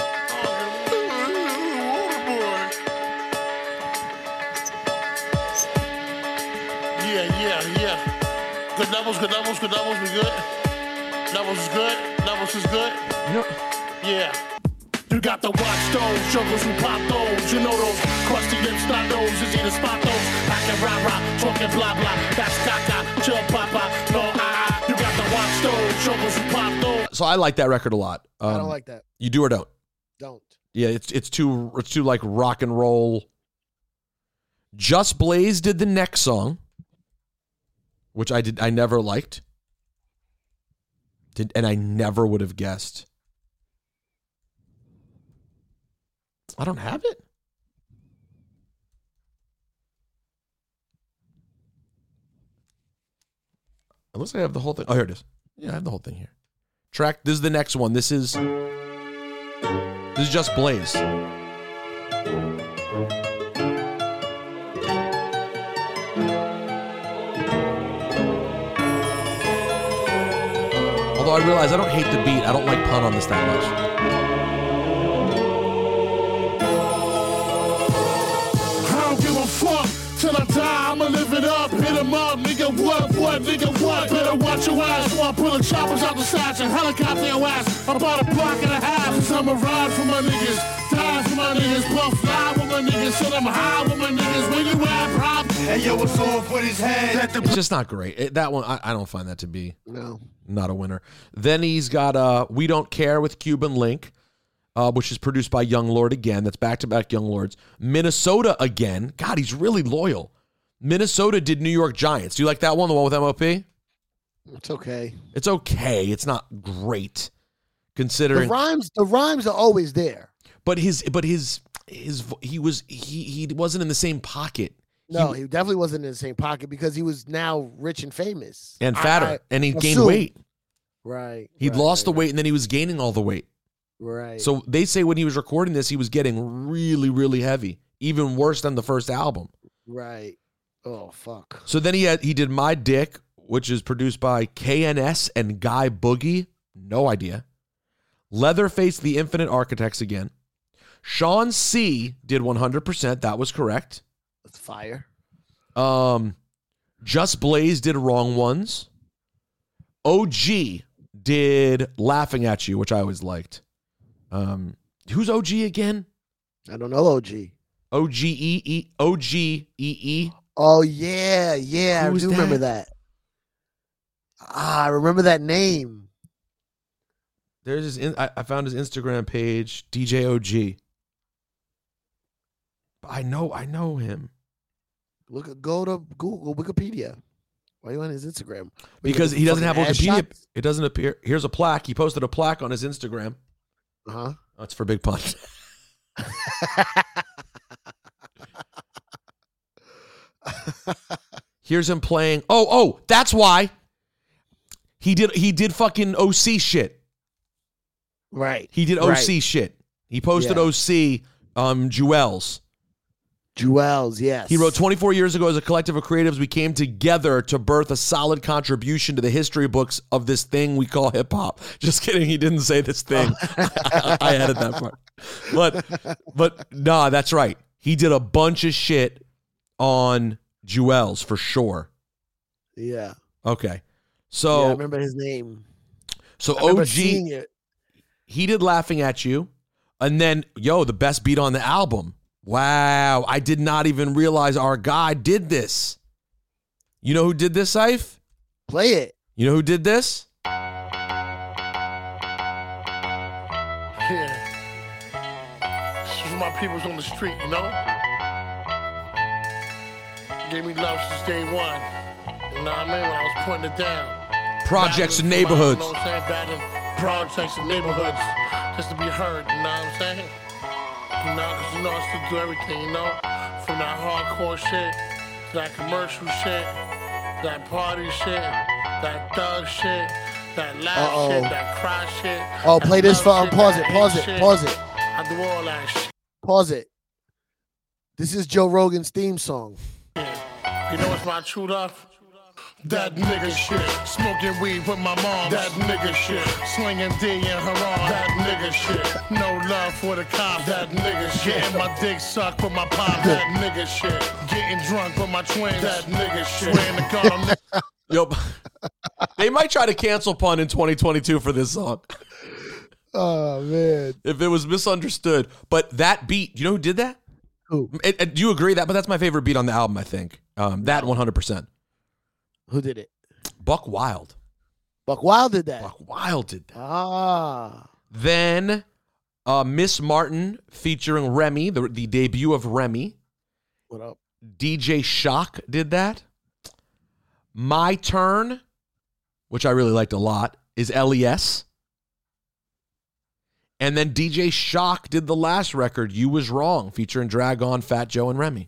Yeah. Good levels. We good. Levels is good. Yeah. You got the watch those, sugars who pop those. You know those crusty lips, not those. Is either spot those. I can rah, talking blah, blah. That's caca, chill, papa, no, You got the watch those, sugars who pop those. So I like that record a lot. I don't like that. You do or don't? Don't. Yeah, it's too like rock and roll. Just Blaze did the next song, which I never liked. And I never would have guessed. I don't have it. Unless I have the whole thing. Oh, here it is. Yeah, I have the whole thing here. Track, this is the next one. This is Just Blaze. Although I realize I don't hate the beat. I don't like pun on this that much. Till I die, I'ma live it up. Hit him up, nigga, what, nigga, what? Better watch your ass, or I pull the choppers out the sash and helicopter your ass. About a block and a half. Cause I'm a ride for my niggas, die for my niggas, puff fly with my niggas, sit I'm high with my niggas. When you rap, prop. Hey, yo, what's off with his head? It's just not great. That one, I don't find that to be not a winner. Then he's got We Don't Care with Cuban Link. Which is produced by Young Lord again. That's back-to-back Young Lords. Minnesota again. God, he's really loyal. Minnesota did New York Giants. Do you like that one, the one with MOP? It's okay. It's okay. It's not great, considering the rhymes are always there. But he wasn't in the same pocket. No, he definitely wasn't in the same pocket because he was now rich and famous and fatter, and he gained weight. Right. He'd lost the weight, and then he was gaining all the weight. Right. So they say when he was recording this, he was getting really, really heavy, even worse than the first album. Right. Oh, fuck. So then he did My Dick, which is produced by KNS and Guy Boogie. No idea. Leatherface, The Infinite Architects again. Sean C. did 100%. That was correct. That's fire. Just Blaze did Wrong Ones. OG did Laughing at You, which I always liked. Who's OG again? I don't know OG. OGEE. Oh, yeah. I do remember that. I remember that name. There's I found his Instagram page, DJ OG. I know him. Go to Google, Wikipedia. Why are you on his Instagram? Because he doesn't have Wikipedia. It doesn't appear. Here's a plaque. He posted a plaque on his Instagram. Uh-huh. Oh, it's for Big Pun. Here's him playing. Oh, that's why. He did fucking OC shit. Right. He did OC shit. He posted OC, Jewels. Jewels, yes. He wrote, 24 years ago, as a collective of creatives, we came together to birth a solid contribution to the history books of this thing we call hip-hop. Just kidding. He didn't say this thing. I added that part. But nah, that's right. He did a bunch of shit on Jewels, for sure. Yeah. Okay. So I remember his name. So I remember OG, seeing it. he did Laughing at You. And then, the best beat on the album. Wow, I did not even realize our guy did this. You know who did this, Saif? Play it. You know who did this? Yeah. This is for my peoples on the street, you know? Gave me love since day one. You know what I mean? When I was putting it down. Projects and neighborhoods. You know what I'm saying? Battling projects and neighborhoods. Just to be heard, you know what I'm saying? You know, because I still do everything, you know? From that hardcore shit, to that commercial shit, that party shit, that thug shit, that loud shit, that cry shit. Oh, play this for pause it. I do all that shit. Pause it. This is Joe Rogan's theme song. You know what's my true love? That nigga shit. Smoking weed with my mom. That nigga shit. Slinging D in her arm. That nigga shit. No love for the cops. That nigga shit. Getting my dick sucked with my pop. That nigga shit. Getting drunk with my twins. That nigga shit. Swearing to God, Yo, they might try to cancel Pun in 2022 for this song. Oh, man. If it was misunderstood. But that beat, you know who did that? Who? Do you agree that? But that's my favorite beat on the album, I think. That 100%. Who did it? Buck Wild. Buck Wild did that. Buck Wild did that. Ah. Then Miss Martin featuring Remy, the debut of Remy. What up? DJ Shock did that. My Turn, which I really liked a lot, is LES. And then DJ Shock did the last record, You Was Wrong, featuring Dragon, Fat Joe, and Remy.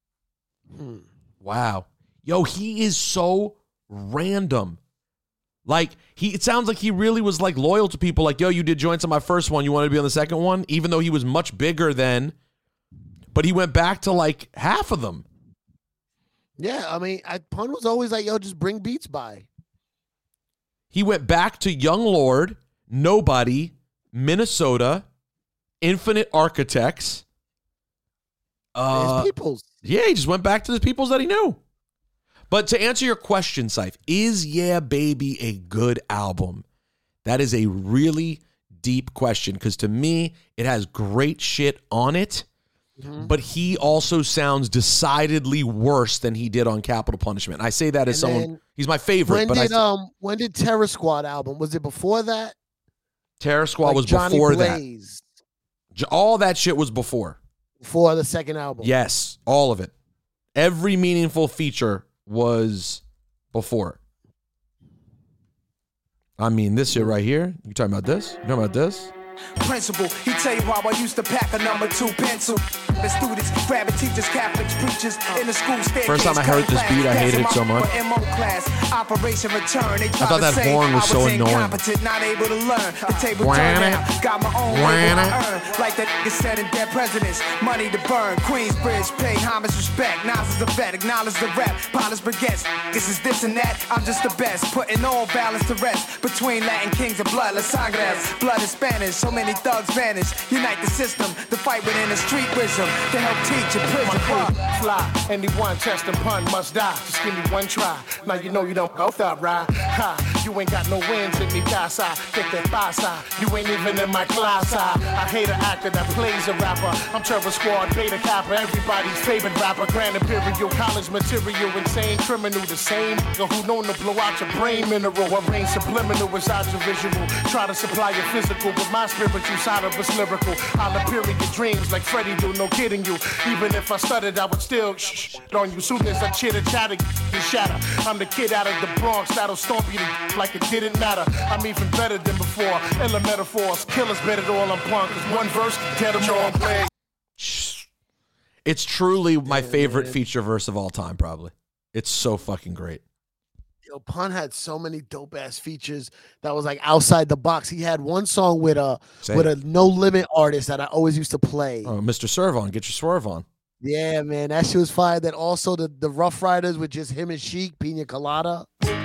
Wow. Yo, he is so random. Like, it sounds like he really was like loyal to people. Like, yo, you did joints on my first one. You wanted to be on the second one? Even though he was much bigger then. But he went back to like half of them. Yeah, I mean, Pun was always like, yo, just bring beats by. He went back to Young Lord, Nobody, Minnesota, Infinite Architects. His peoples. Yeah, he just went back to the peoples that he knew. But to answer your question, Saif, is Yeah Baby a good album? That is a really deep question because to me, it has great shit on it, but he also sounds decidedly worse than he did on Capital Punishment. I say that as someone, he's my favorite. When did Terror Squad album? Was it before that? Terror Squad like was Johnny before Blaze. that. All that shit was before. Before the second album. Yes, all of it. Every meaningful feature was before. I mean, this shit right here. You talking about this? You talking about this? Principal, he tell you how I used to pack a number 2 pencil. The students, grabbing teachers, Catholics, preachers in the school staircase. First time I heard this beat, I hated it so much. MO class, Operation Return. They I thought that horn was so annoying. Not able to learn. The table turned down. Got my own way I earn. Like that nigga said in Dead Presidents. Money to burn. Queensbridge, pay homage, respect. Nas is the vet, acknowledge the rap. Polish baguettes. This is this and that. I'm just the best. Putting all balance to rest. Between Latin kings and bloodless sangres. Blood is Spanish. So many thugs vanish. Unite the system. The fight within the street wisdom. To help teach a prison fly. Anyone testing Pun must die. Just give me one try. Now you know you don't go that right. Ha, you ain't got no wins in me, casa. Get that basa. You ain't even in my class. I hate an actor that plays a rapper. I'm Terror Squad, Beta Kappa, everybody's favorite rapper. Grand Imperial, college material, insane criminal. The same nigga who known to blow out your brain mineral. Arrange subliminal inside your visual. Try to supply your physical, but my spiritual side of it's lyrical. I'll appear in your dreams like Freddy do, no kidding you. Even if I stuttered, I would still shh on you. Soon as I chitter chatter, you shatter. I'm the kid out of the Bronx that'll stomp you like it didn't matter. I'm even better than before. Illa metaphors, killers better than all I'm punk. Cause one verse, get them all playing. It's truly my favorite feature verse of all time, probably. It's so fucking great. Yo, Pun had so many dope ass features that was like outside the box. He had one song with a No Limit artist that I always used to play. Oh, Mr. Serve On, get your swerve on. Yeah, man, that shit was fire. Then also the Rough Riders with just him and Sheik, Pina Colada.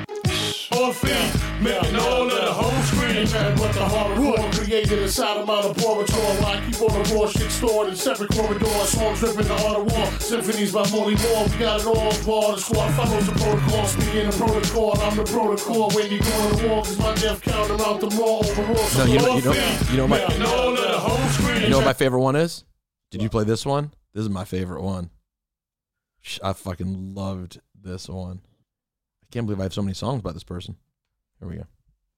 Making all of the whole screen. What the horror created inside of my laboratory. Why keep all the raw shit stored in separate corridors? Songs ripping the art of war. Symphonies by Molly Moore. We got it all. Bar the squad follows the protocol. Speaking the protocol, I'm the protocol. When you go to the wall, cause my death count around the mall. Overall, you know what my favorite one is? Did you play this one? This is my favorite one. I fucking loved this one. I can't believe I have so many songs by this person. Here we go.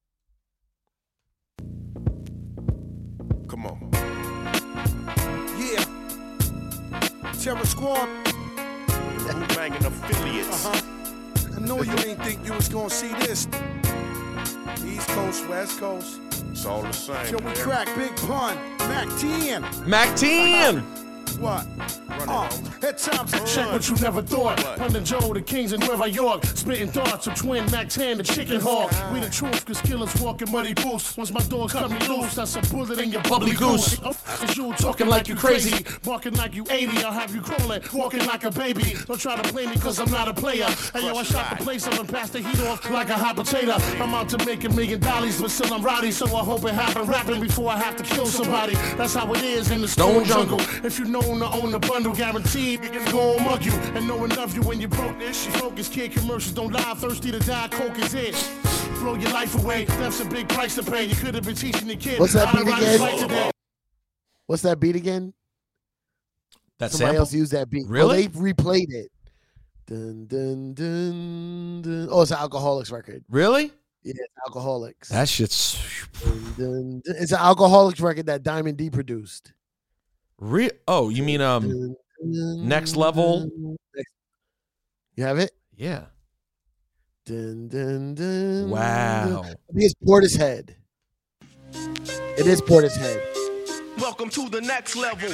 Come on. Yeah. Terror Squad. Banging affiliates. I know you ain't think you was gonna see this. East Coast, West Coast. It's all the same. Yo, we crack Big Pun. Mac 10. Mac 10. What? At times I check what you never thought. Pun and Joe, the kings in Nueva York. Spitting thoughts of twin Mac 10, the chicken hawk. We the truth, cause killers walk in muddy boots. Once my doors cut me loose, that's a bullet in your bubbly goose. Cause you talking like you crazy, barking like you 80. I'll have you crawling, walking like a baby. Don't try to play me cause I'm not a player. Hey yo, I shot the place up and passed the heat off like a hot potato. I'm out to make $1 million, but still I'm rowdy. So I hope it happen rapping before I have to kill somebody. That's how it is in the stone jungle. If you know to own the bundle, guaranteed we can go among you. And no one loves you when you broke this. You focus, kid, commercials don't lie. Thirsty to die, coke is it. Throw your life away, that's a big price to pay. You could have been teaching the kid. What's that beat again? What's that beat again? That Somebody sample? else used that beat. Really? Oh, they replayed it. Dun, dun, dun, dun. Oh, it's an Alcoholics record. Really? Yeah, it's Alcoholics. That shit's... Dun, dun, dun. It's an Alcoholics record that Diamond D produced. Oh, you mean Next Level? You have it? Yeah. Dun, dun, dun, wow. Dun. It's Portishead. It is Portishead. Welcome to the next level.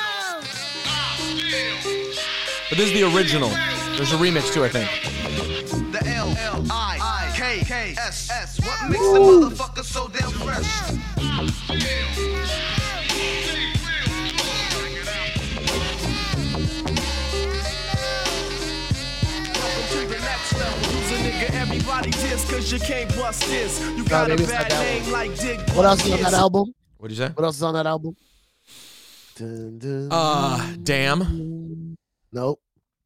But this is the original. There's a remix too, I think. The L-L-I-K-S-S. What makes the motherfucker so damn fresh? Everybody diss cause you can't bust this. You got a bad name like Dick. What else is on that album? What'd you say? What else is on that album? Dun, dun, Damn. Nope.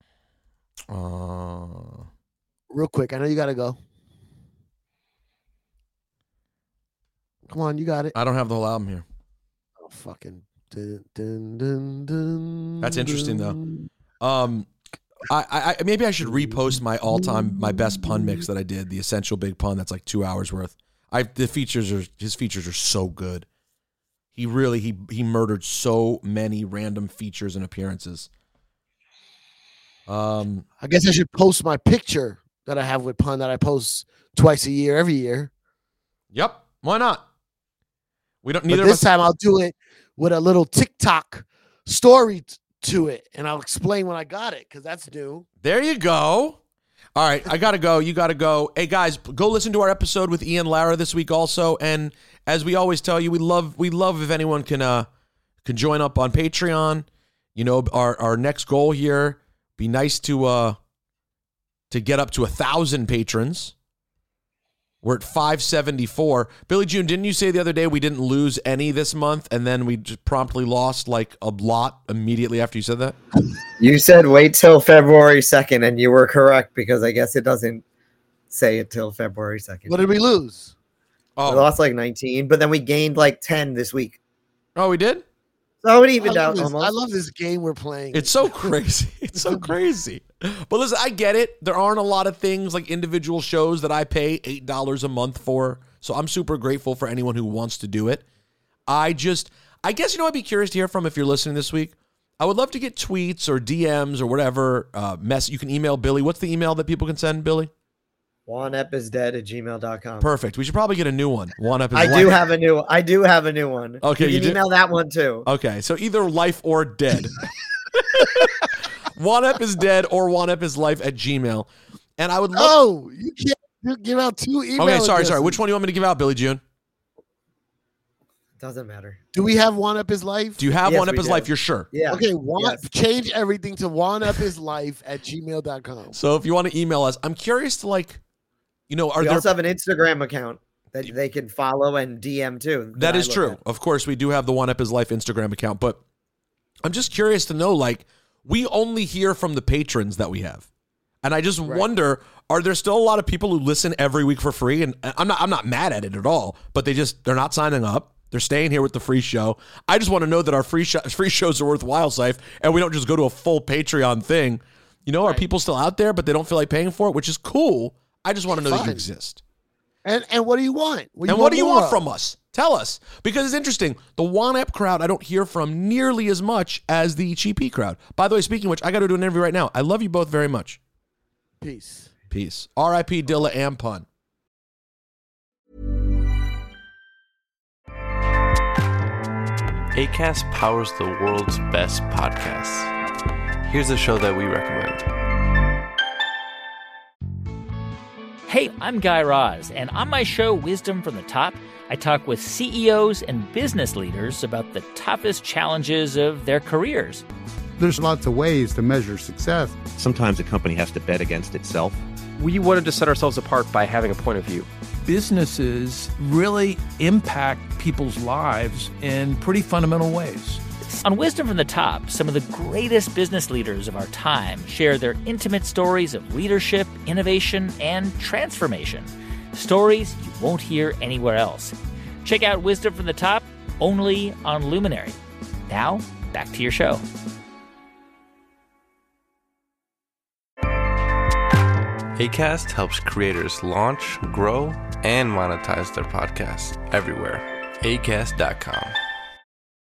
Real quick, I know you gotta go. Come on, you got it. I don't have the whole album here. Oh, fucking. Dun, dun, dun, dun, That's interesting though. I maybe I should repost my my best pun mix that I did, the Essential Big Pun. That's like 2 hours worth. His features are so good. He really he murdered so many random features and appearances. I guess I should post my picture that I have with Pun that I post twice a year, every year. Yep, why not? We don't. But this time I'll do it with a little TikTok story to it, and I'll explain when I got it because that's new. There you go. All right, I gotta go. You gotta go. Hey guys, go listen to our episode with Ian Lara this week also. And as we always tell you, we love if anyone can join up on Patreon. You know, our next goal here, be nice to get up to 1,000 patrons. We're at 574. Billy June, didn't you say the other day we didn't lose any this month, and then we just promptly lost like a lot immediately after you said that? You said wait till February 2nd, and you were correct because I guess it doesn't say it till February 2nd. What did we lose? We lost like 19, but then we gained like 10 this week. Oh, we did? So it evened out almost. I love this game we're playing. It's so crazy. It's so crazy. But listen, I get it. There aren't a lot of things like individual shows that I pay $8 a month for. So I'm super grateful for anyone who wants to do it. I guess, I'd be curious to hear from if you're listening this week. I would love to get tweets or DMs or whatever. You can email Billy. What's the email that people can send, Billy? OneUpIsDead@gmail.com. Perfect. We should probably get a new one. I do have a new one. Okay, you can email that one too. Okay, so either life or dead. OneUpIsDead or OneUpIsLife@gmail. And I would love. Oh, you can't Give out 2 email Okay, sorry. addresses. Which one do you want me to give out, Billy June? Doesn't matter. Do we have One Up His Life? Do you have Yes, One Up we His do. Life? You're sure? Yeah. Okay, Yes. change everything to oneupislife@gmail.com. So if you want to email us, I'm curious to are We there? also have an Instagram account that they can follow and DM too. That is I look true. at. Of course, we do have the One Up His Life Instagram account, but I'm just curious to know, we only hear from the patrons that we have. And I just wonder, are there still a lot of people who listen every week for free? And I'm not mad at it at all, but they're not signing up. They're staying here with the free show. I just want to know that our free shows are worthwhile, Syfe, and we don't just go to a full Patreon thing. Are people still out there, but they don't feel like paying for it, which is cool. I just want to know that you exist. And what do you want? What do you want from us? Tell us. Because it's interesting. The One-Up crowd I don't hear from nearly as much as the Cheapy crowd. By the way, speaking of which, I got to do an interview right now. I love you both very much. Peace. R.I.P. Dilla and Pun. Acast powers the world's best podcasts. Here's a show that we recommend. Hey, I'm Guy Raz, and on my show, Wisdom from the Top, I talk with CEOs and business leaders about the toughest challenges of their careers. There's lots of ways to measure success. Sometimes a company has to bet against itself. We wanted to set ourselves apart by having a point of view. Businesses really impact people's lives in pretty fundamental ways. On Wisdom from the Top, some of the greatest business leaders of our time share their intimate stories of leadership, innovation, and transformation. Stories you won't hear anywhere else. Check out Wisdom from the Top only on Luminary. Now, back to your show. Acast helps creators launch, grow, and monetize their podcasts everywhere. Acast.com.